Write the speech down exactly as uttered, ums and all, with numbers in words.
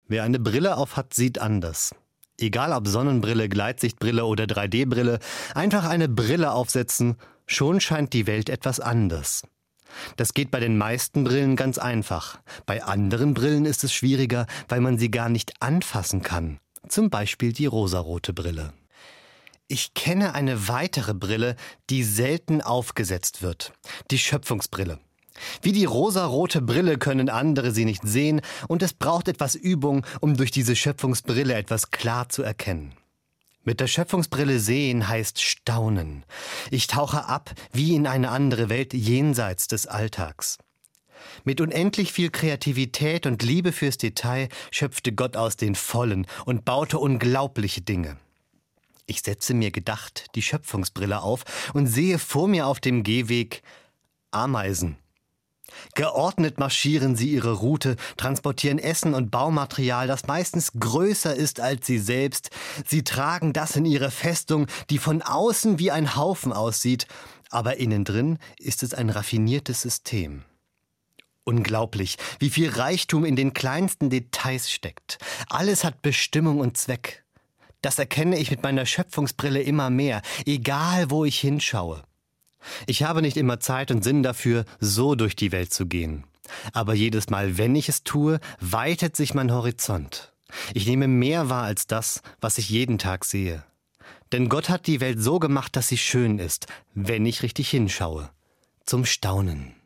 Wer eine Brille aufhat, sieht anders. Egal ob Sonnenbrille, Gleitsichtbrille oder drei D Brille, einfach eine Brille aufsetzen, schon scheint die Welt etwas anders. Das geht bei den meisten Brillen ganz einfach. Bei anderen Brillen ist es schwieriger, weil man sie gar nicht anfassen kann. Zum Beispiel die rosarote Brille. Ich kenne eine weitere Brille, die selten aufgesetzt wird. Die Schöpfungsbrille. Wie die rosarote Brille können andere sie nicht sehen und es braucht etwas Übung, um durch diese Schöpfungsbrille etwas klar zu erkennen. Mit der Schöpfungsbrille sehen heißt staunen. Ich tauche ab wie in eine andere Welt jenseits des Alltags. Mit unendlich viel Kreativität und Liebe fürs Detail schöpfte Gott aus den Vollen und baute unglaubliche Dinge. Ich setze mir gedacht die Schöpfungsbrille auf und sehe vor mir auf dem Gehweg Ameisen. Geordnet marschieren sie ihre Route, transportieren Essen und Baumaterial, das meistens größer ist als sie selbst. Sie tragen das in ihre Festung, die von außen wie ein Haufen aussieht, aber innen drin ist es ein raffiniertes System. Unglaublich, wie viel Reichtum in den kleinsten Details steckt. Alles hat Bestimmung und Zweck. Das erkenne ich mit meiner Schöpfungsbrille immer mehr, egal wo ich hinschaue. Ich habe nicht immer Zeit und Sinn dafür, so durch die Welt zu gehen. Aber jedes Mal, wenn ich es tue, weitet sich mein Horizont. Ich nehme mehr wahr als das, was ich jeden Tag sehe. Denn Gott hat die Welt so gemacht, dass sie schön ist, wenn ich richtig hinschaue. Zum Staunen.